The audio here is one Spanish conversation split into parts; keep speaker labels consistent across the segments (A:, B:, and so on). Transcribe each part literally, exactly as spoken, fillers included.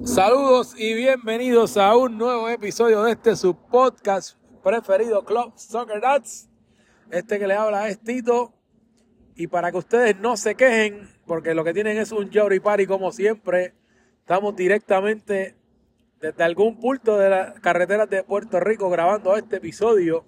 A: Saludos y bienvenidos a un nuevo episodio de este su podcast preferido, Club Soccer Dads. Este que les habla es Tito. Y para que ustedes no se quejen, porque lo que tienen es un Jory Party como siempre, estamos directamente desde algún punto de las carreteras de Puerto Rico grabando este episodio.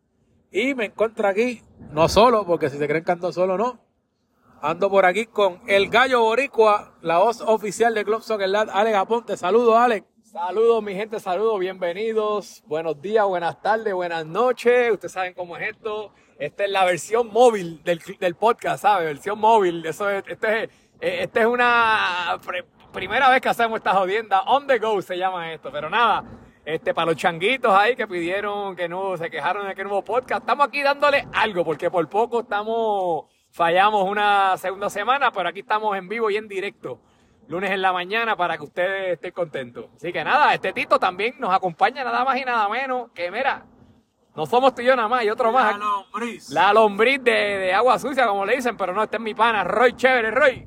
A: Y me encuentro aquí, no solo, porque si se creen que ando solo, no. Ando por aquí con el Gallo Boricua, la voz oficial de Club Soccer Dads, Alex Aponte. Saludos, Alex.
B: Saludos, mi gente, saludos, bienvenidos. Buenos días, buenas tardes, buenas noches. Ustedes saben cómo es esto. Esta es la versión móvil del, del podcast, ¿sabes? Versión móvil. Eso es, este es, este es una pre, primera vez que hacemos esta jodienda. On the go se llama esto. Pero nada, este, para los changuitos ahí que pidieron que no, se quejaron de que no hubo podcast, estamos aquí dándole algo, porque por poco estamos, fallamos una segunda semana, pero aquí estamos en vivo y en directo. Lunes en la mañana para que ustedes estén contentos. Así que nada, este Tito también nos acompaña nada más y nada menos que, mira, no somos tú y yo nada más, y otro más.
A: La lombriz.
B: La lombriz de, de agua sucia, como le dicen, pero no, este es mi pana, Roy Chévere, Roy.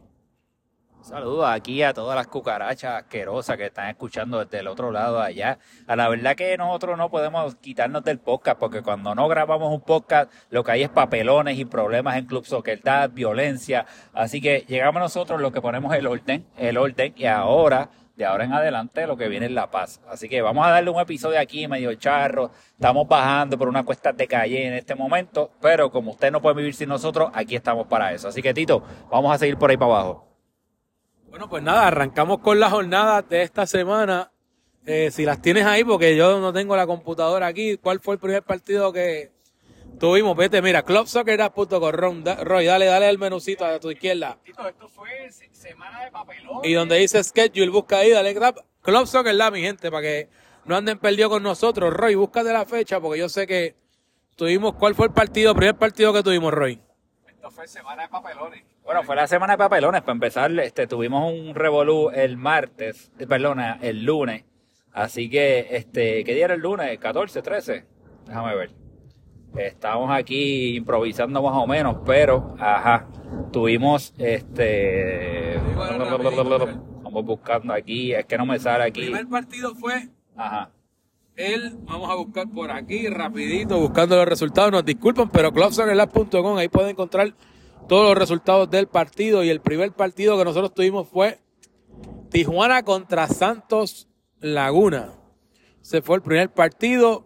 C: Saludos aquí a todas las cucarachas asquerosas que están escuchando desde el otro lado allá. A la verdad que nosotros no podemos quitarnos del podcast, porque cuando no grabamos un podcast, lo que hay es papelones y problemas en Club Soccer Dads, violencia. Así que llegamos nosotros los que ponemos el orden, el orden, y ahora, de ahora en adelante, lo que viene es la paz. Así que vamos a darle un episodio aquí medio charro. Estamos bajando por una cuesta de calle en este momento, pero como usted no puede vivir sin nosotros, aquí estamos para eso. Así que, Tito, vamos a seguir por ahí para abajo.
A: Bueno, pues nada, arrancamos con las jornadas de esta semana. Eh, si las tienes ahí, porque yo no tengo la computadora aquí. ¿Cuál fue el primer partido que tuvimos? Vete, mira, club soccer dads punto com. Roy, dale, dale el menucito a tu izquierda.
B: Tito, esto fue semana de papelón.
A: Y donde dice schedule, busca ahí, dale Club Soccer Dads, mi gente, para que no anden perdidos con nosotros. Roy, búscate la fecha, porque yo sé que tuvimos, ¿cuál fue el partido, primer partido que tuvimos, Roy?
B: Esto fue semana de papelones.
C: Bueno, fue la semana de papelones. Para empezar, este, tuvimos un revolú el martes, eh, perdona, el lunes. Así que, este, ¿qué día era el lunes? ¿catorce, trece? Déjame ver. Estamos aquí improvisando más o menos, pero, ajá, tuvimos, este, vamos buscando aquí, es que no me sale aquí.
A: El primer partido fue,
C: ajá,
A: el, vamos a buscar por aquí rapidito, buscando los resultados. Nos disculpan, pero club soccer dads punto com, ahí pueden encontrar todos los resultados del partido. Y el primer partido que nosotros tuvimos fue Tijuana contra Santos Laguna. Ese fue el primer partido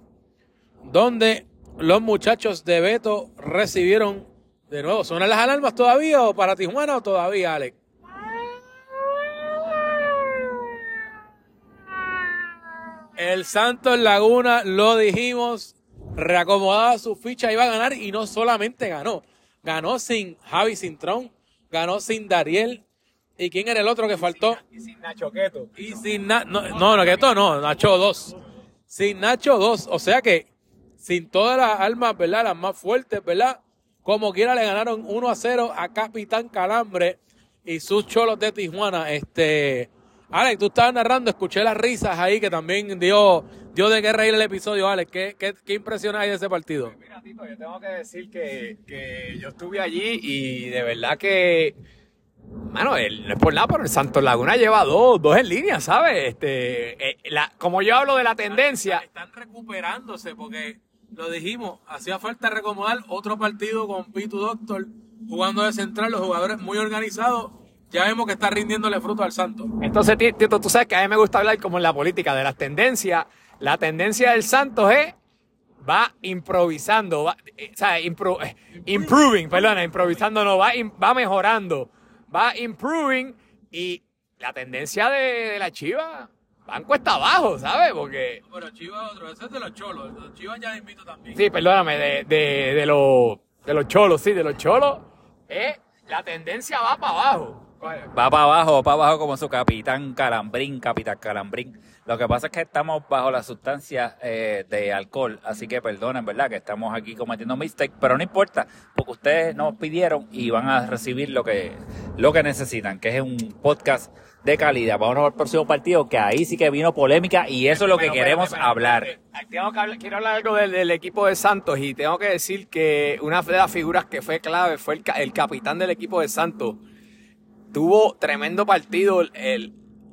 A: donde los muchachos de Beto recibieron de nuevo. ¿Suenan las alarmas todavía o para Tijuana o todavía, Alex? El Santos Laguna, lo dijimos, reacomodaba su ficha, iba a ganar y no solamente ganó. Ganó sin Javi Cintrón, ganó sin Dariel. ¿Y quién era el otro que faltó?
B: Y sin Nacho Queto.
A: Y sin Na- no, no, no, Queto no, Nacho dos. Sin Nacho dos, o sea que sin todas las armas, ¿verdad? Las más fuertes, ¿verdad? Como quiera le ganaron uno a cero a Capitán Calambre y sus Cholos de Tijuana. Este, Alex, tú estabas narrando, escuché las risas ahí que también dio, dio de qué reír el episodio, Alex. ¿Qué, qué, qué impresiones hay de ese partido?
B: Mira, Tito, yo tengo que decir que, que yo estuve allí y de verdad que, mano, el, no es por nada, pero el Santos Laguna lleva dos, dos en línea, ¿sabes? Este, eh, la, como yo hablo de la tendencia.
A: Están recuperándose porque, lo dijimos, hacía falta recomodar otro partido con Pitu Doctor jugando de central, los jugadores muy organizados. Ya vemos que está rindiéndole fruto al Santos.
B: Entonces, Tito, tú sabes que a mí me gusta hablar como en la política de las tendencias. La tendencia del Santos es, va improvisando, va, eh, o sea, impro, eh, improving, perdona, improvisando no, va, va mejorando, va improving, y la tendencia de, de la Chiva van cuesta abajo, ¿sabes? Porque...
A: No, pero Chivas otro, ese es de los Cholos, los Chivas ya invito también.
B: Sí, perdóname, de, de, de, los, de los Cholos, sí, de los Cholos, eh, la tendencia va para abajo.
C: va para abajo, va para abajo como su capitán Calambrín, capitán Calambrín. Lo que pasa es que estamos bajo la sustancia eh, de alcohol, así que perdonen, ¿verdad? Que estamos aquí cometiendo mistake, pero no importa, porque ustedes nos pidieron y van a recibir lo que, lo que necesitan, que es un podcast de calidad. Vamos al próximo partido, que ahí sí que vino polémica y eso es lo que
B: Bueno,
C: queremos
B: espérate, espérate,
C: hablar.
B: espérate. Tengo que hablar. Quiero hablar algo del, del equipo de Santos y tengo que decir que una de las figuras que fue clave fue el, el capitán del equipo de Santos. Tuvo tremendo partido el,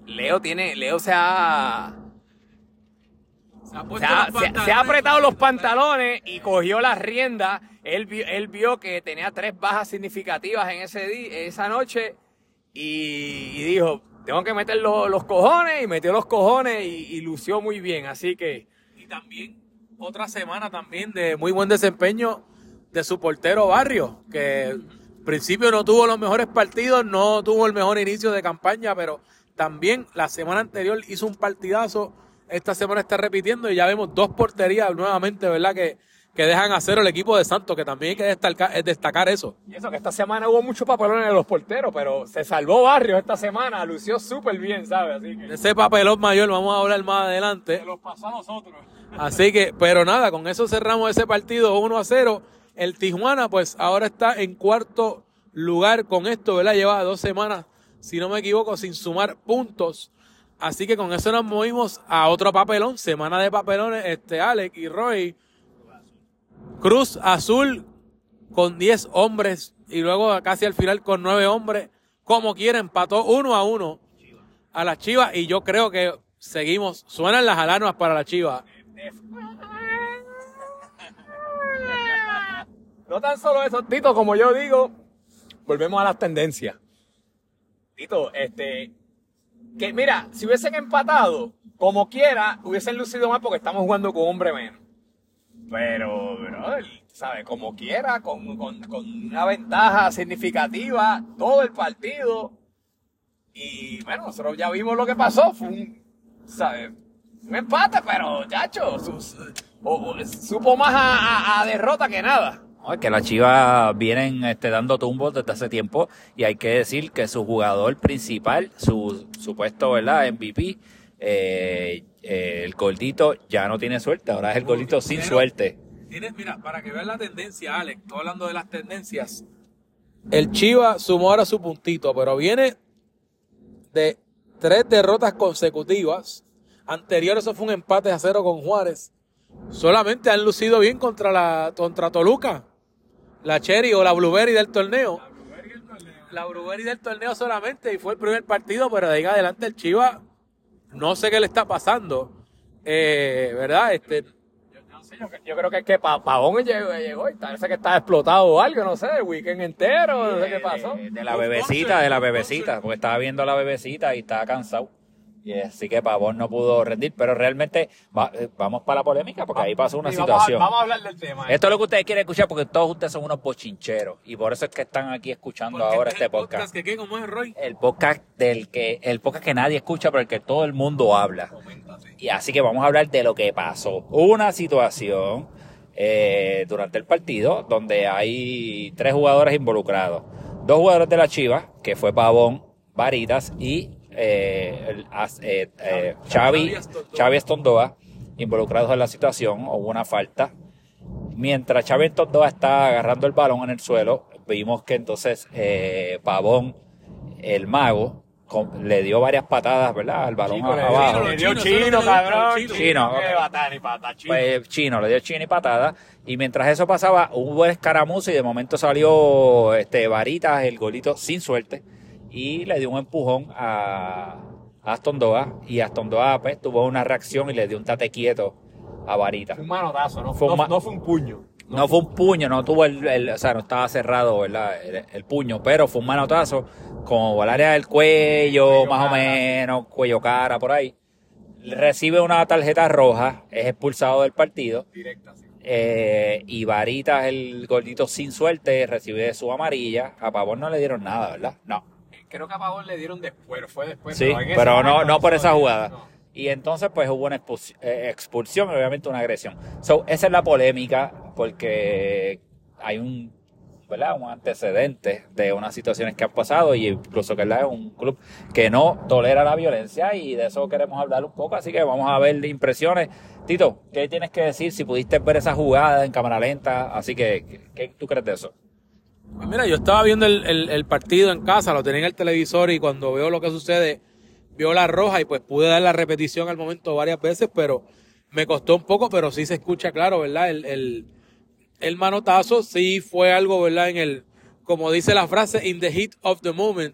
B: Leo tiene, Leo se ha,
A: Se ha,
B: se
A: puesto
B: ha,
A: los
B: se- se ha apretado los pantalones y cogió las riendas. Él vio, él vio que tenía tres bajas significativas en ese día, esa noche y, y dijo, tengo que meter los, los cojones, y metió los cojones y, y lució muy bien. Así que
A: Y también otra semana también de muy buen desempeño de su portero Barrio, que al principio no tuvo los mejores partidos, no tuvo el mejor inicio de campaña, pero también la semana anterior hizo un partidazo. Esta semana está repitiendo y ya vemos dos porterías nuevamente, ¿verdad? Que, que dejan a cero el equipo de Santos, que también hay que destacar, destacar eso.
B: y eso que esta semana hubo muchos papelones de los porteros, pero se salvó Barrios esta semana, lució súper bien, ¿sabes? Así que
A: De ese papelón mayor vamos a hablar más adelante.
B: se los pasó a nosotros.
A: Así que, pero nada, con eso cerramos ese partido uno a cero. El Tijuana, pues ahora está en cuarto lugar con esto, ¿verdad? Lleva dos semanas, si no me equivoco, sin sumar puntos. Así que con eso nos movimos a otro papelón, semana de papelones, este Alex y Roy. Cruz Azul con diez hombres y luego casi al final con nueve hombres. Como quiera, empató uno a uno a la Chivas y yo creo que seguimos. Suenan las alarmas para la Chivas.
B: No tan solo eso, Tito, como yo digo, volvemos a las tendencias. Tito, este, que mira, si hubiesen empatado, como quiera, hubiesen lucido más porque estamos jugando con hombre menos. Pero, brother, ¿sabes? Como quiera, con, con, con una ventaja significativa, todo el partido. Y bueno, nosotros ya vimos lo que pasó. Fue un, ¿sabes? Un empate, pero, chacho, sus, o- o- supo más a, a- a derrota que nada.
C: No, es que las Chivas vienen este, dando tumbos desde hace tiempo y hay que decir que su jugador principal, su supuesto, ¿verdad? M V P, eh, eh, el gordito ya no tiene suerte, ahora es el gordito sin
A: Pero-
C: suerte.
A: Tienes, mira, para que veas la tendencia, Alex, estoy hablando de las tendencias. El Chivas sumó ahora su puntito, pero viene de tres derrotas consecutivas. Anterior eso fue un empate a cero con Juárez. Solamente han lucido bien contra la contra Toluca, la Cherry o la Blueberry del torneo. La Blueberry del torneo solamente y fue el primer partido, pero de ahí en adelante el Chivas no sé qué le está pasando, eh, ¿verdad? Este,
B: No sé, yo, yo creo que es que Pa- Pavón llegó, llegó y parece que está explotado o algo, no sé, el weekend entero, no sé qué pasó.
C: De, de la bebecita, de la bebecita, porque estaba viendo a la bebecita y estaba cansado. Y así que Pavón no pudo rendir, pero realmente va- eh, vamos para la polémica porque ahí pasó una
B: Sí, vamos a-
C: situación.
B: Vamos a, hablar del tema.
C: Esto es lo que ustedes quieren escuchar porque todos ustedes son unos bochincheros y por eso es que están aquí escuchando
A: porque
C: ahora
A: es
C: este
A: el
C: podcast.
A: que qué, ¿cómo es, Roy?
C: El podcast del que el podcast que nadie escucha pero el que todo el mundo habla. Y así que vamos a hablar de lo que pasó. Hubo una situación eh, durante el partido donde hay tres jugadores involucrados. Dos jugadores de la Chivas, que fue Pavón, Varitas y eh, el- as- eh, eh, Xavi, Xavi Estondoa, involucrados en la situación. Hubo una falta. Mientras Xavi Estondoa está agarrando el balón en el suelo, vimos que entonces eh, Pavón, el mago, con- le dio varias patadas, ¿verdad? Al balón
B: Chico, le-
C: abajo.
B: le dio
A: Chino,
B: chino,
A: solo le dio
B: cabrón.
A: chino.
C: Chino,
B: Qué
C: ok.
B: batán y pata, chino.
C: Pues Chino, le dio chino y patada. Y mientras eso pasaba, hubo escaramuza y de momento salió este Varitas, el golito sin suerte, y le dio un empujón a Astondoa. Y Astondoa pues, tuvo una reacción y le dio un tate quieto a Varitas.
B: Fue un manotazo, no
C: Fue
B: fue,
C: un ma-
B: no, no fue un puño.
C: No fue un puño, no tuvo el, el- o sea, no estaba cerrado, ¿verdad? El, el puño, pero fue un manotazo como el área del cuello,
B: Cuello,
C: más o
B: cara.
C: menos, cuello cara, por ahí. Recibe una tarjeta roja, es expulsado del partido.
B: Directa, sí.
C: Eh, y Varitas, el gordito sin suerte, recibe su amarilla. A Pavón no le dieron nada, ¿verdad? No.
B: Creo que a Pavón le dieron después, fue después.
C: Sí,
B: en ese
C: pero no,
B: momento
C: no por
B: se
C: esa
B: dio,
C: jugada.
B: no.
C: Y entonces pues hubo una expulsión, expulsión y obviamente una agresión. So, esa es la polémica porque hay un, ¿verdad? Un antecedente de unas situaciones que han pasado y incluso que es un club que no tolera la violencia y de eso queremos hablar un poco, así que vamos a ver impresiones. Tito, ¿qué tienes que decir si pudiste ver esa jugada en cámara lenta? Así que, ¿qué, qué tú crees de eso?
A: Pues mira, yo estaba viendo el, el- el partido en casa, lo tenía en el televisor y cuando veo lo que sucede, veo la roja y pues pude dar la repetición al momento varias veces, pero me costó un poco, pero sí se escucha claro, ¿verdad? El, el, el manotazo sí fue algo, ¿verdad? En el, como dice la frase, in the heat of the moment,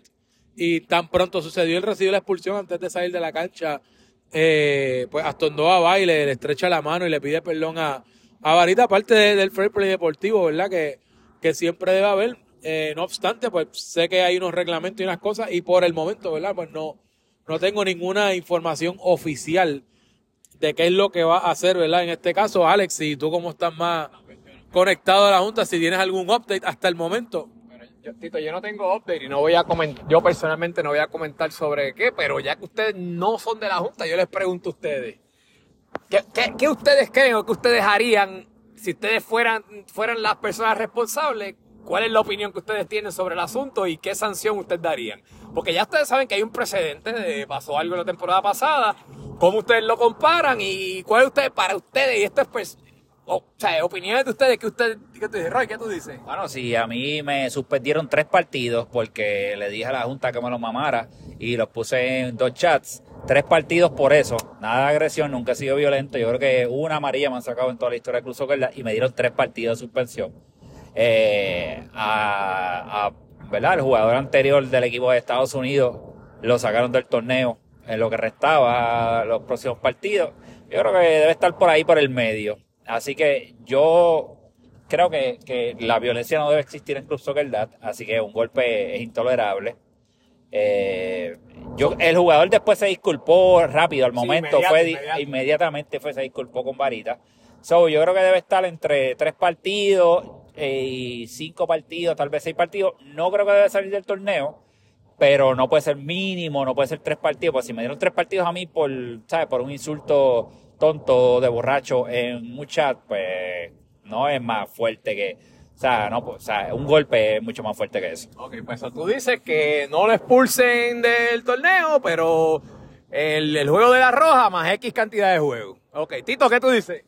A: y tan pronto sucedió el recibió la expulsión antes de salir de la cancha, eh, pues Astondoa va y le, le estrecha la mano y le pide perdón a, a Varita, aparte de, del fair play deportivo, ¿verdad? Que, que siempre debe haber. Eh, no obstante, pues sé que hay unos reglamentos y unas cosas y por el momento, ¿verdad? Pues no, no tengo ninguna información oficial de qué es lo que va a hacer, ¿verdad? En este caso, Alex, si tú como estás más conectado a la Junta, si tienes algún update hasta el momento.
B: Bueno, yo, Tito, yo no tengo update y no voy a comentar, yo personalmente no voy a comentar sobre qué, pero ya que ustedes no son de la Junta, yo les pregunto a ustedes, ¿qué, qué, qué ustedes creen o qué ustedes harían si ustedes fueran, fueran las personas responsables? ¿Cuál es la opinión que ustedes tienen sobre el asunto y qué sanción ustedes darían? Porque ya ustedes saben que hay un precedente, de, pasó algo en la temporada pasada, cómo ustedes lo comparan y cuál es usted, para ustedes, y esto es pues, o sea, opiniones de ustedes, que usted, ¿qué tú dices, Roy? ¿Qué tú dices?
C: Bueno, sí, a mí me suspendieron tres partidos porque le dije a la Junta que me lo mamara y los puse en dos chats. Tres partidos por eso, nada de agresión, nunca he sido violento. Yo creo que una amarilla me han sacado en toda la historia del Club Soccer Dad y me dieron tres partidos de suspensión. Eh, a, a, ¿verdad? El jugador anterior del equipo de Estados Unidos lo sacaron del torneo en lo que restaba los próximos partidos. Yo creo que debe estar por ahí por el medio. Así que yo creo que, que la violencia no debe existir en Club Soccer Dad, así que un golpe es intolerable. Eh, yo, el jugador después se disculpó rápido al momento, sí, inmediato, fue inmediato. inmediatamente fue, se disculpó con Varita. So, yo creo que debe estar entre tres partidos y cinco partidos, tal vez seis partidos. No creo que debe salir del torneo, pero no puede ser mínimo, no puede ser tres partidos. Pues si me dieron tres partidos a mí por, ¿sabes? Por un insulto tonto de borracho en un chat, pues no es más fuerte que, o sea, no, pues, o sea, un golpe es mucho más fuerte que eso.
B: Ok, pues tú dices que no lo expulsen del torneo, pero el, el juego de la roja más X cantidad de juegos. Ok, Tito, ¿qué tú dices?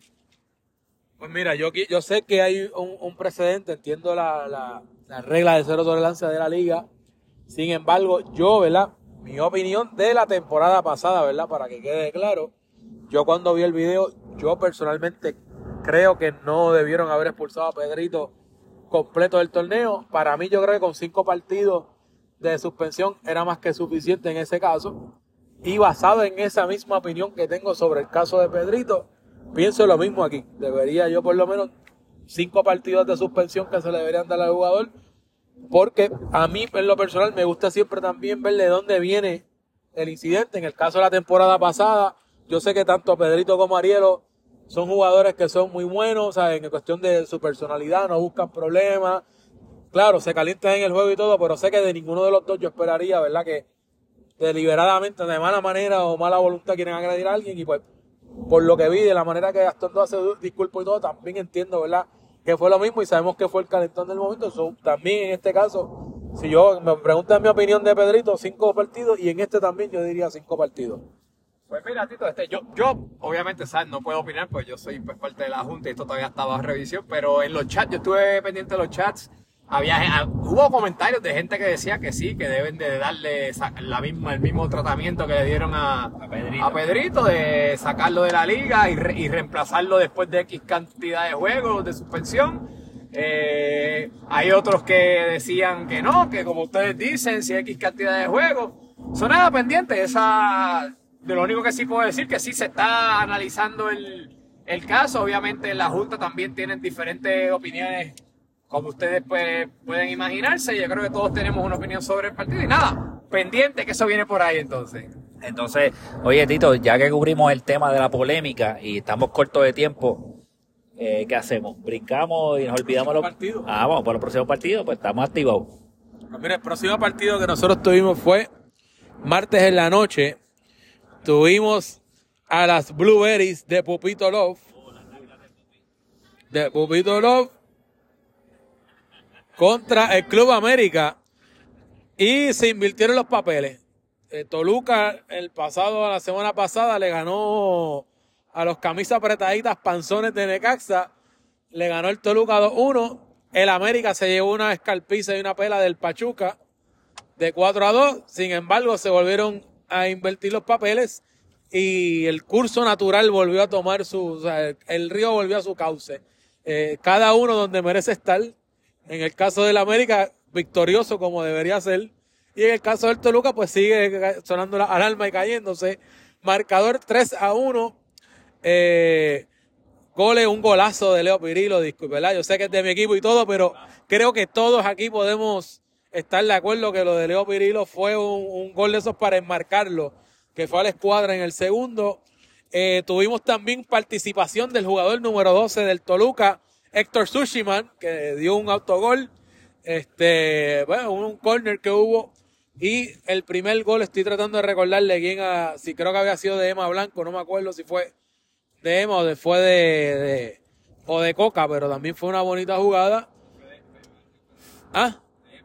A: Pues mira, yo, yo sé que hay un, un precedente, entiendo la, la, la regla de cero tolerancia de la liga. Sin embargo, yo, ¿verdad? Mi opinión de la temporada pasada, ¿verdad? Para que quede claro, yo cuando vi el video, yo personalmente creo que no debieron haber expulsado a Pedrito completo del torneo. Para mí, yo creo que con cinco partidos de suspensión era más que suficiente en ese caso. Y basado en esa misma opinión que tengo sobre el caso de Pedrito, pienso lo mismo aquí. Debería yo por lo menos cinco partidos de suspensión que se le deberían dar al jugador. Porque a mí en lo personal me gusta siempre también ver de dónde viene el incidente. En el caso de la temporada pasada, yo sé que tanto Pedrito como Arielo son jugadores que son muy buenos, o sea, en cuestión de su personalidad, no buscan problemas. Claro, se calientan en el juego y todo, pero sé que de ninguno de los dos yo esperaría, ¿verdad? Que deliberadamente, de mala manera o mala voluntad quieren agredir a alguien y pues por lo que vi, de la manera que Gastón hace disculpo y todo, también entiendo, ¿verdad? Que fue lo mismo y sabemos que fue el calentón del momento. So, también en este caso, si yo me preguntan mi opinión de Pedrito, cinco partidos y en este también yo diría cinco partidos.
B: Pues mira, Tito, este, yo, yo obviamente, ¿sabes? No puedo opinar, pues yo soy pues, parte de la Junta y esto todavía está bajo revisión, pero en los chats, yo estuve pendiente de los chats, había, hubo comentarios de gente que decía que sí, que deben de darle la misma, el mismo tratamiento que le dieron a, a, Pedrito. a Pedrito, de sacarlo de la liga y, re, y reemplazarlo después de X cantidad de juegos de suspensión. Eh, hay otros que decían que no, que como ustedes dicen, si X cantidad de juegos. Son nada pendientes, esa... De lo único que sí puedo decir que sí se está analizando el, el caso. Obviamente la Junta también tiene diferentes opiniones, como ustedes pues, pueden imaginarse. Yo creo que todos tenemos una opinión sobre el partido. Y nada, pendiente que eso viene por ahí entonces.
C: Entonces, oye Tito, ya que cubrimos el tema de la polémica y estamos cortos de tiempo, eh, ¿qué hacemos? ¿Brincamos y nos olvidamos los
A: partidos?
C: Ah, vamos por los próximos partidos, pues estamos activados.
A: Pues mira, el próximo partido que nosotros tuvimos fue martes en la noche. Tuvimos a las Blueberries de Pupito Love. De Pupito Love. Contra el Club América. Y se invirtieron los papeles. Eh, Toluca, el pasado, la semana pasada, le ganó a los camisas apretaditas panzones de Necaxa. Le ganó el Toluca dos uno. El América se llevó una escalpiza y una pela del Pachuca de cuatro a dos. Sin embargo, se volvieron a invertir los papeles y el curso natural volvió a tomar su, o sea, el río volvió a su cauce. Eh, cada uno donde merece estar. En el caso del América, victorioso como debería ser. Y en el caso del Toluca, pues sigue sonando la alarma y cayéndose. Marcador tres a uno. Eh, goles, un golazo de Leo Pirillo, disculpe, ¿verdad? Yo sé que es de mi equipo y todo, pero creo que todos aquí podemos estar de acuerdo que lo de Leo Pirillo fue un, un gol de esos para enmarcarlo, que fue a la escuadra en el segundo. Eh, tuvimos también participación del jugador número doce del Toluca, Héctor Sushiman, que dio un autogol, este, bueno, un corner que hubo. Y el primer gol, estoy tratando de recordarle quién, a, si creo que había sido de Emma Blanco, no me acuerdo si fue de Emma o de, fue de, de o de Coca, pero también fue una bonita jugada. ¿Ah?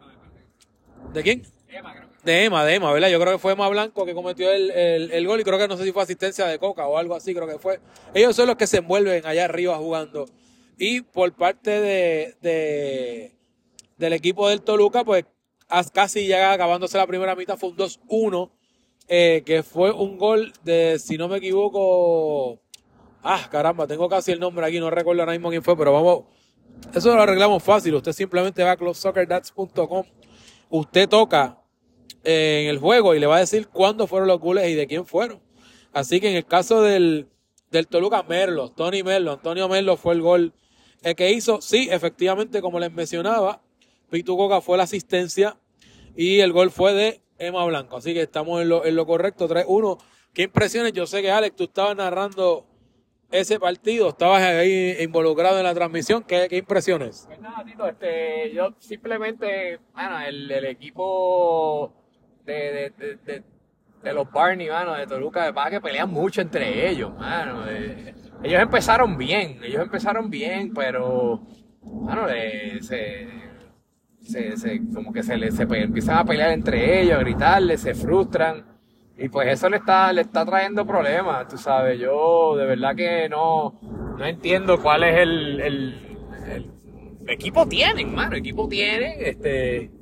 A: ¿De quién? De Emma, de Emma, ¿verdad? Yo creo que fue Emma Blanco que cometió el, el, el gol y creo que no sé si fue asistencia de Coca o algo así, creo que fue. Ellos son los que se envuelven allá arriba jugando. Y por parte de, de del equipo del Toluca, pues casi ya acabándose la primera mitad, fue un dos uno, eh, que fue un gol de, si no me equivoco, ah, caramba, tengo casi el nombre aquí, no recuerdo ahora mismo quién fue, pero vamos, eso lo arreglamos fácil. Usted simplemente va a club soccer dads punto com, usted toca eh, en el juego y le va a decir cuándo fueron los goles y de quién fueron. Así que en el caso del, del Toluca, Merlo, Tony Merlo, Antonio Merlo fue el gol el que hizo. Sí, efectivamente, como les mencionaba, Pitu Coca fue la asistencia y el gol fue de Emma Blanco. Así que estamos en lo, en lo correcto, tres uno. Qué impresiones. Yo sé que, Alex, tú estabas narrando ese partido, estabas ahí involucrado en la transmisión. ¿Qué, qué impresiones?
B: Pues nada, Tito, este, yo simplemente, bueno, el, el equipo de, de, de, de, de los Barney, mano, de Toluca, de pasa que pelean mucho entre ellos, mano. De, ellos empezaron bien, ellos empezaron bien, pero, mano, de, se... Se, se, como que se, le, se empiezan a pelear entre ellos, a gritarle, se frustran y pues eso le está, le está trayendo problemas, tú sabes. Yo de verdad que no, no entiendo cuál es el, el, el, el equipo tienen, mano, equipo tienen, este, eh,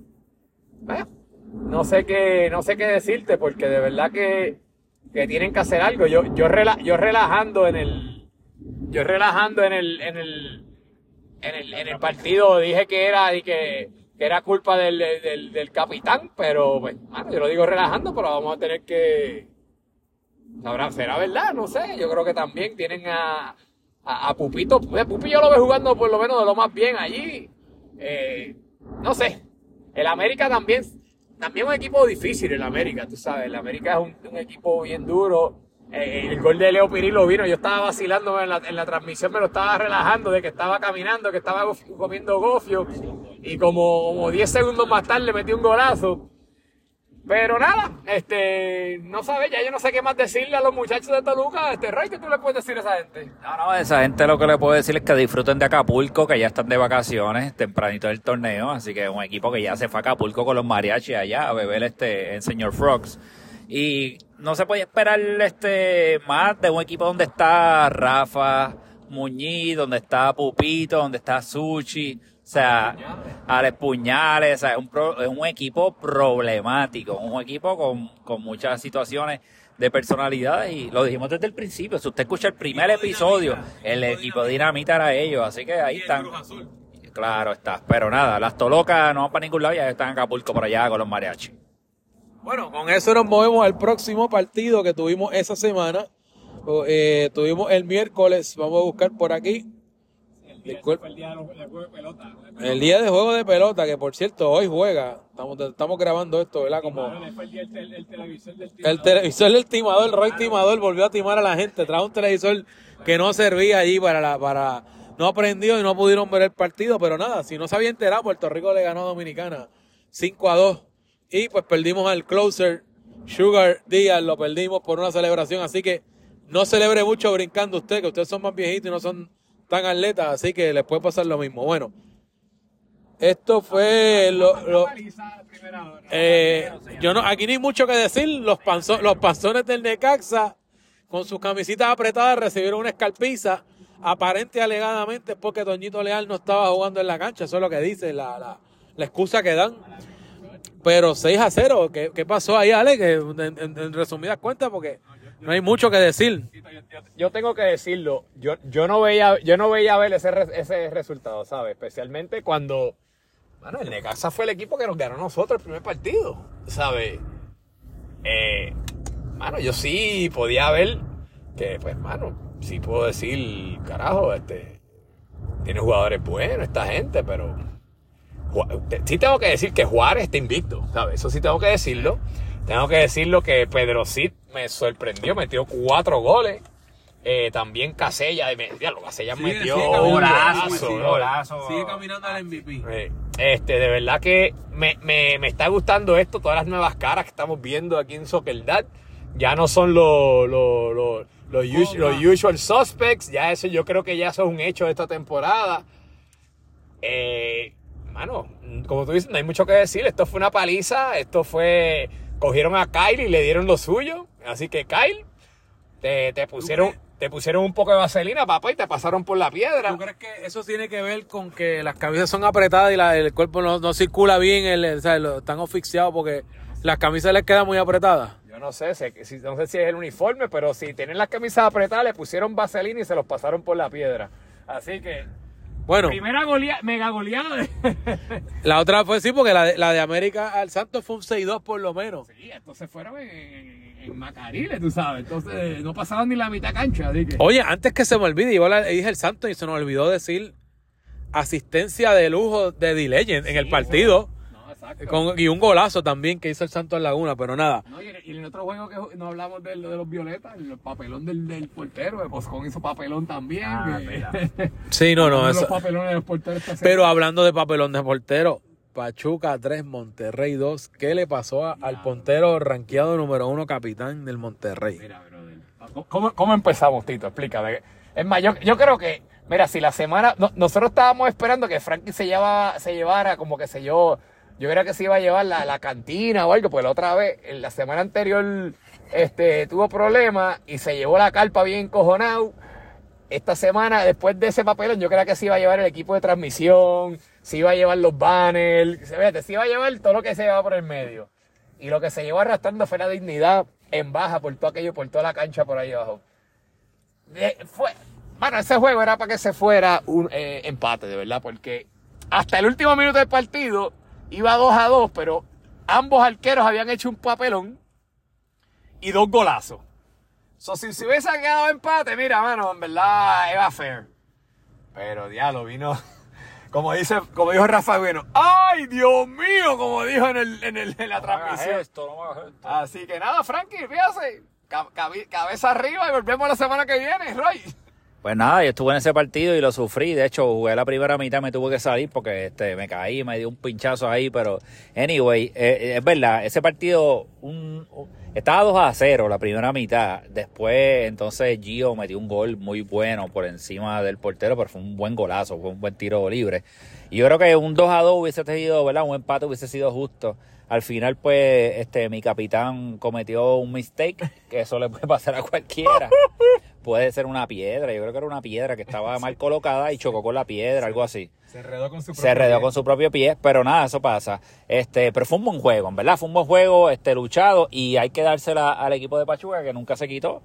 B: no sé qué, no sé qué decirte porque de verdad que, que tienen que hacer algo. Yo, yo, rela, yo relajando en el, yo relajando en el, en el, en el, en el partido dije que era y que que era culpa del, del, del capitán, pero pues, bueno, yo lo digo relajando, pero vamos a tener que, sabrá, será verdad, no sé, yo creo que también tienen a, a, a Pupito, Pupi yo lo veo jugando por lo menos de lo más bien allí, eh, no sé, el América también, también es un equipo difícil el América, tú sabes, el América es un, un equipo bien duro. Eh, el gol de Leo Pirillo vino, yo estaba vacilando en la, en la transmisión, me lo estaba relajando de que estaba caminando, que estaba gof, comiendo gofio y como, como diez segundos más tarde metí un golazo. Pero nada, este, no sabes, ya yo no sé qué más decirle a los muchachos de Toluca. Este, Ray, ¿qué tú le puedes decir a esa gente?
C: No, no, a esa gente lo que le puedo decir es que disfruten de Acapulco, que ya están de vacaciones, tempranito del torneo, así que es un equipo que ya se fue a Acapulco con los mariachis allá a beber este en Señor Frogs. Y no se puede esperar este más de un equipo donde está Rafa Muñiz, donde está Pupito, donde está Suchi, o sea, Alex Puñales, o sea, es un, pro, es un equipo problemático, un equipo con, con muchas situaciones de personalidades y lo dijimos desde el principio. Si usted escucha el primer episodio, el equipo dinamita era ellos, así que ahí están. Claro está, pero nada, las Tolocas no van para ningún lado, ya están en Acapulco por allá con los mariachis.
A: Bueno, con eso nos movemos al próximo partido que tuvimos esa semana. Eh, tuvimos el miércoles, vamos a buscar por aquí.
B: El día, fue el día de juego de pelota.
A: El día de juego de pelota, que por cierto hoy juega. Estamos, estamos grabando esto, ¿verdad? Como
B: fue el, día, el, el televisor del
A: timador. El televisor del timador, Roy Timador volvió a timar a la gente. Trajo un televisor que no servía allí para la, para no aprendió y no pudieron ver el partido, pero nada, si no se había enterado, Puerto Rico le ganó a Dominicana cinco a dos. Y pues perdimos al closer, Sugar Díaz, lo perdimos por una celebración. Así que no celebre mucho brincando usted, que ustedes son más viejitos y no son tan atletas, así que les puede pasar lo mismo. Bueno, esto fue lo, lo eh, yo no, aquí no hay mucho que decir. Los, panzo, los panzones del Necaxa, con sus camisitas apretadas, recibieron una escalpiza. Aparente y alegadamente es porque Toñito Leal no estaba jugando en la cancha. Eso es lo que dice la, la, la excusa que dan. Pero seis a cero, ¿qué, qué pasó ahí, Ale? Que en, en, en resumidas cuentas, porque no hay mucho que decir.
B: Yo tengo que decirlo, yo, yo no veía, yo no veía ver ese, ese resultado, ¿sabes? Especialmente cuando, Mano, el Necaxa fue el equipo que nos ganó a nosotros el primer partido, ¿sabes? Eh, mano, yo sí podía ver que, pues, mano, sí puedo decir, carajo, este, tiene jugadores buenos esta gente, pero sí tengo que decir que Juárez está invicto, ¿sabes? Eso sí tengo que decirlo. Tengo que decirlo que Pedro Cid me sorprendió, metió cuatro goles. Eh, también Casella, diablo, Casella
A: sigue,
B: metió
A: sigue
B: un
A: golazo,
B: golazo,
A: sigue,
B: golazo.
A: sigue caminando al M V P.
B: Eh, Este, de verdad que me, me, me está gustando esto, todas las nuevas caras que estamos viendo aquí en SoccerDad. Ya no son los, los, los, los,
A: Oh,
B: usual, los usual suspects, ya eso yo creo que ya eso es un hecho de esta temporada. Eh, mano, como tú dices, no hay mucho que decir, esto fue una paliza, esto fue, cogieron a Kyle y le dieron lo suyo, así que Kyle, te, te pusieron... Te pusieron un poco de vaselina, papá, y te pasaron por la piedra.
A: ¿Tú crees que eso tiene que ver con que las camisas son apretadas y la, el cuerpo no, no circula bien? El, el, o sea, lo, están asfixiados porque las camisas les quedan muy apretadas.
B: Yo no sé, sé si, no sé si es el uniforme, pero si tienen las camisas apretadas, le pusieron vaselina y se los pasaron por la piedra. Así que,
A: bueno,
B: primera golea, mega goleada. De...
A: la otra fue sí, porque la de, la de América al Santos fue un seis dos por lo menos.
B: Sí, entonces fueron en, en, en Macariles, tú sabes. Entonces no pasaban ni la mitad cancha. Así que...
A: Oye, antes que se me olvide, yo le dije el Santos y se nos olvidó decir asistencia de lujo de D-Legend en
B: sí,
A: el partido.
B: No, exacto.
A: Con, y un golazo también que hizo el Santos en Laguna, pero nada.
B: No, y, y en el otro juego que no hablamos de, de los violetas, el papelón del, del portero, de Poscón hizo papelón también.
C: Ah,
B: que...
A: Sí, no, no.
B: Uno de
A: Eso.
B: los papelones de los porteros esta
A: Pero
B: semana.
A: hablando de papelón de portero, Pachuca tres, Monterrey dos. ¿Qué le pasó a, al portero rankeado número uno, capitán del Monterrey?
B: Mira, brother. ¿Cómo, cómo empezamos, Tito? Explícame. Es más, yo, yo creo que, mira, si la semana... No, nosotros estábamos esperando que Frankie se, lleva, se llevara como que se yo... Yo creo que se iba a llevar la, la cantina o algo, pues la otra vez, en la semana anterior, este, tuvo problemas y se llevó la carpa bien encojonado. Esta semana, después de ese papelón, yo creo que se iba a llevar el equipo de transmisión, se iba a llevar los banners, se, se iba a llevar todo lo que se llevaba por el medio. Y lo que se llevó arrastrando fue la dignidad en baja por todo aquello, por toda la cancha por ahí abajo. De, fue, bueno, ese juego era para que se fuera un eh, empate, de verdad, porque hasta el último minuto del partido iba dos a dos, pero ambos arqueros habían hecho un papelón y dos golazos. So, si se hubiese quedado empate, mira, mano, en verdad era fair. Pero, diablo, vino... Como dice, como dijo Rafa Bueno, ¡ay, Dios mío! Como dijo en, el, en, el, en la
C: No me hagas
B: transmisión.
C: esto, no me hagas esto.
B: Así que nada, Frankie, fíjate. Cabe, cabeza arriba y volvemos la semana que viene, Roy.
C: Pues nada, yo estuve en ese partido y lo sufrí. De hecho, jugué la primera mitad, me tuve que salir porque este, me caí, me dio un pinchazo ahí. Pero, anyway, eh, es verdad, ese partido un, un, estaba dos a cero la primera mitad. Después, entonces, Gio metió un gol muy bueno por encima del portero, pero fue un buen golazo, fue un buen tiro libre. Y yo creo que un dos a dos hubiese sido, ¿verdad? Un empate hubiese sido justo. Al final, pues, este, mi capitán cometió un mistake, que eso le puede pasar a cualquiera. Puede ser una piedra, yo creo que era una piedra que estaba mal colocada y chocó con la piedra, algo así.
B: Se enredó con su propio
C: Se enredó
B: pie.
C: con su propio pie, pero nada, eso pasa. Este, pero fue un buen juego, en verdad, fue un buen juego, este, luchado, y hay que dársela al equipo de Pachuca, que nunca se quitó,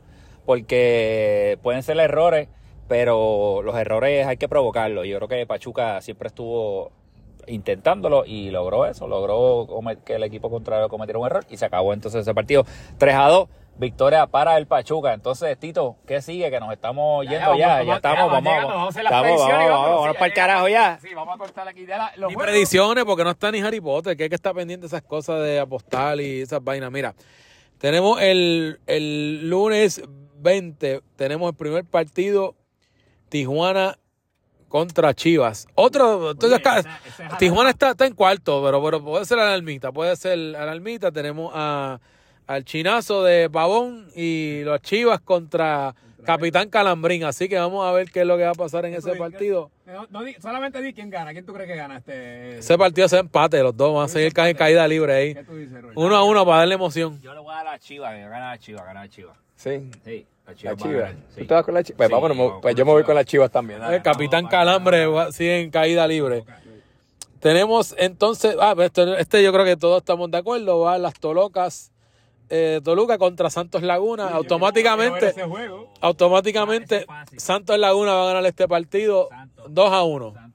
C: porque pueden ser errores, pero los errores hay que provocarlos. Yo creo que Pachuca siempre estuvo intentándolo y logró eso, logró que el equipo contrario cometiera un error y se acabó entonces ese partido tres a dos. Victoria para el Pachuca. Entonces, Tito, ¿qué sigue? Que nos estamos
B: Ya,
C: yendo
B: ya,
C: ya.
B: vamos,
C: Ya,
B: vamos,
C: estamos,
B: ya,
C: vamos,
B: llegando,
C: vamos.
B: vamos a hacer las
C: Estamos,
B: predicciones
C: vamos,
B: y
C: vamos,
B: vámonos,
C: vamos
B: sí,
C: para el
B: ya,
C: carajo ya.
B: Sí, vamos a cortar aquí. Ya la, los
A: Ni
B: juegos-
A: predicciones, porque no está ni Harry Potter, que hay que estar pendiente de esas cosas de apostar y esas vainas. Mira, tenemos el, el lunes veinte, tenemos el primer partido, Tijuana contra Chivas. Otro, entonces,
B: Oye,
A: acá,
B: esa- esa es
A: Tijuana está, está en cuarto, pero, pero puede ser Alarmita, puede ser Alarmita. Tenemos a, al chinazo de Pavón y los Chivas contra Capitán Calambrín. Así que vamos a ver qué es lo que va a pasar en ese partido.
B: No, no di- solamente di quién gana. ¿Quién tú crees que gana este?
A: Ese partido se empate, los dos van a seguir ca- en caída libre ahí.
B: ¿Qué tú dices, Roy?
C: Uh,
A: Uno a uno para darle emoción.
C: Yo le voy a dar a la Chiva, que gana la Chiva, gana la Chiva.
B: Sí.
C: Sí, la
B: La
C: Chiva. va a
B: Chivas.
C: ganar, sí.
B: ¿Tú te vas con la Chivas? Pues,
C: Sí,
B: vámonos,
C: vamos
B: pues
C: con
B: yo
C: la
B: me voy
C: Chivas.
B: con las Chivas también. dale.
A: El Capitán
C: vamos,
A: Calambre
C: vamos.
A: va- sigue en caída libre. Tenemos entonces, ah, este, este yo creo que todos estamos de acuerdo, va las Tolocas, eh, Toluca contra Santos Laguna. automáticamente,
B: Ese juego.
A: automáticamente
C: Ah, ese es fácil.
A: Santos Laguna va a ganar este partido
C: Santos.
A: dos a uno.
C: Santos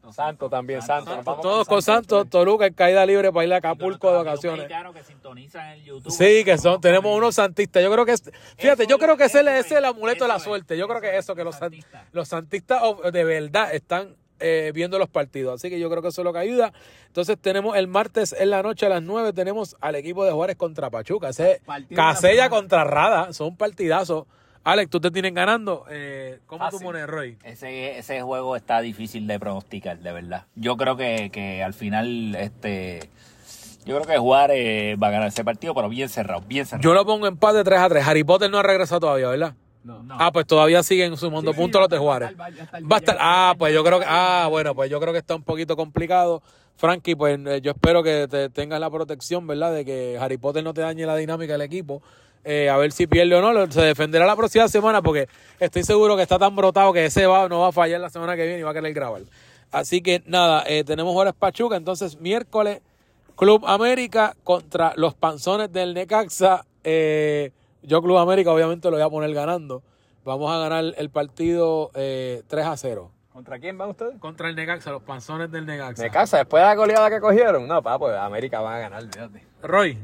B: Santo también, Santo.
A: Santos,
B: Nos vamos
A: todos con Santos, Toluca en caída libre para ir a Acapulco de vacaciones.
C: Que sintonizan en YouTube,
A: Sí, que son, tenemos unos santistas. Yo creo que, es, fíjate, yo creo que ese es el amuleto de la suerte. Yo creo que eso, que los, san- los santistas of- de verdad están eh, viendo los partidos. Así que yo creo que eso es lo que ayuda. Entonces tenemos el martes en la noche a las nueve, tenemos al equipo de Juárez contra Pachuca. Ese
B: Partido
A: Casella
B: de la
A: contra Rada, son partidazos. Alex, tú te tienes ganando. Eh, ¿Cómo
B: Fácil.
A: tú pones, Roy?
C: Ese, ese juego está difícil de pronosticar, de verdad. Yo creo que, que al final, este, yo creo que Juárez va a ganar ese partido, pero bien cerrado, bien cerrado.
A: Yo lo pongo empate tres a tres. Harry Potter no ha regresado todavía, ¿verdad?
B: No.
C: No.
A: Ah, pues todavía siguen sumando
B: Sí,
A: puntos
B: sí,
A: los de
B: ya
A: Juárez.
B: está el- ya está el-
A: Va a estar,
B: ya-
A: ah, pues yo creo que, ah, bueno, pues yo creo que está un poquito complicado. Frankie, pues eh, yo espero que te tengas la protección, ¿verdad? De que Harry Potter no te dañe la dinámica del equipo. Eh, a ver si pierde o no, lo- se defenderá la próxima semana porque estoy seguro que está tan brotado que ese va, no va a fallar la semana que viene y va a querer grabar. Así que nada, eh, tenemos Juárez Pachuca, entonces miércoles Club América contra los Panzones del Necaxa. Eh, yo Club América obviamente lo voy a poner ganando. Vamos a ganar el partido eh, tres a cero.
B: ¿Contra quién van ustedes?
A: Contra el Necaxa, los Panzones del Necaxa.
B: ¿De casa? Después de la goleada que cogieron. No, papá, pues América va a ganar, fíjate.
A: Roy,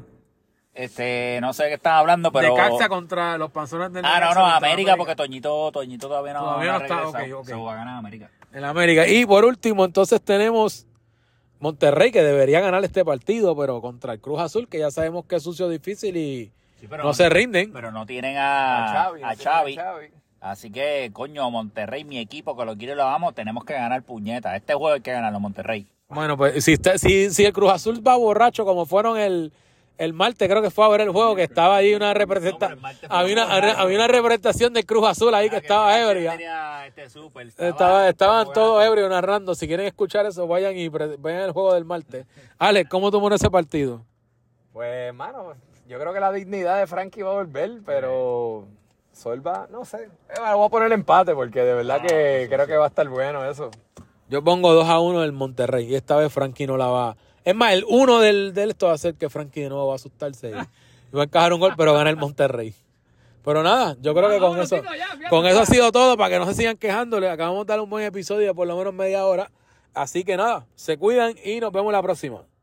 C: Este, no sé de qué están hablando, pero...
A: Necaxa contra los Panzones del
C: Ah,
A: Necaxa.
C: no, no,
A: contra
C: América, porque Toñito, Toñito todavía no,
A: Todavía
C: no
A: no
C: ha
A: está,
C: regresado.
A: ok, ok.
C: Se va a ganar América.
A: En América. Y por último, entonces tenemos Monterrey, que debería ganar este partido, pero contra el Cruz Azul, que ya sabemos que es sucio, difícil y
C: Sí, pero
A: no se rinden.
C: Pero no tienen a,
B: A Xavi.
C: a
B: no tiene
C: Xavi.
B: a Xavi.
C: Así que, coño, Monterrey, mi equipo, que lo quiero y lo amo, tenemos que ganar puñeta. Este juego hay que ganarlo, Monterrey.
A: Bueno, pues si, está- si, si el Cruz Azul va borracho, como fueron el, el martes, creo que fue a ver el juego, que estaba ahí una representación.
C: No, pero el martes fue
A: Había una,
C: borracho.
A: había una representación del Cruz Azul ahí que estaba ebria.
C: Este súper,
A: Estaba, estaban
C: estaba-
A: todos ebrios narrando. Si quieren escuchar eso, vayan y pre- vean el juego del martes. Alex, ¿cómo tú pones ese partido?
B: Pues, hermano, yo creo que la dignidad de Frankie va a volver, pero Solva, no sé. Eh, me voy a poner empate porque de verdad que creo que va a estar bueno eso.
A: Yo pongo dos a uno del Monterrey y esta vez Frankie no la va. Es más, el uno del, del esto va a hacer que Frankie de nuevo va a asustarse y, y va a encajar un gol, pero gana el Monterrey. Pero nada, yo creo que con eso, con eso ha sido todo para que no se sigan quejándole. Acabamos de dar un buen episodio de por lo menos media hora. Así que nada, se cuidan y nos vemos la próxima.